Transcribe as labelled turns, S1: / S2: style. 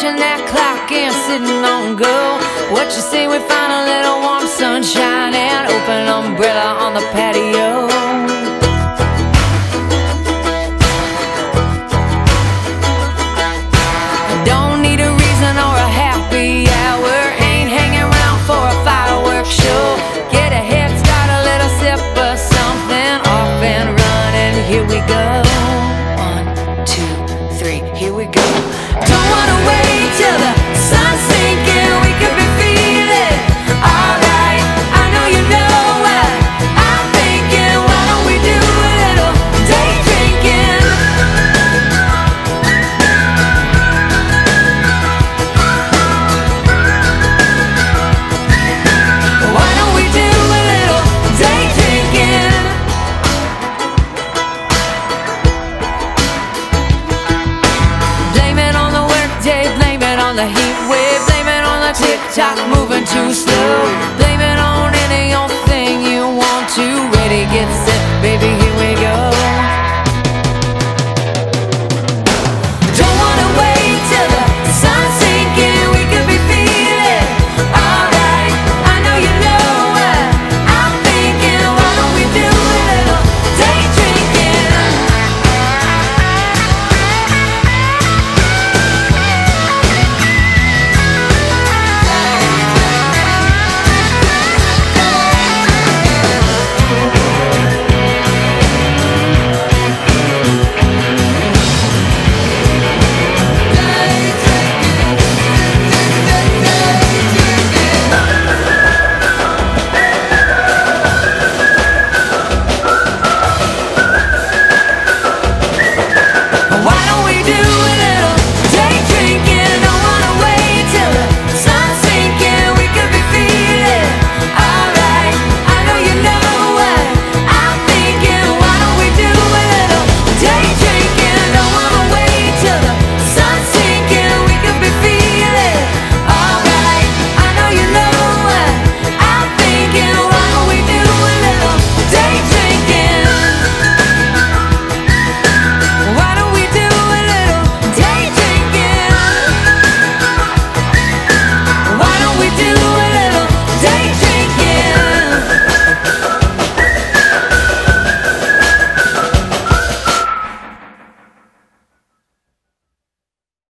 S1: watching that clock and sitting on go. What you say we find a little warm sunshine and open umbrella on the patio? Don't need a reason or a happy hour, ain't hanging around for a fireworks show. Get a head start, a little sip of something, off and running, here we go. 1, 2, 3, here we go. Don't wanna wait till the sun's sinking, we could be feeling alright. I know you know what I'm thinking, why don't we do a little day drinking? Why don't we do a little day drinking? Blame it on the workday, blame it on the heat wave, blame it on the tick-tock moving too slow. Blame it on any old thing you want to. Ready, get set, baby.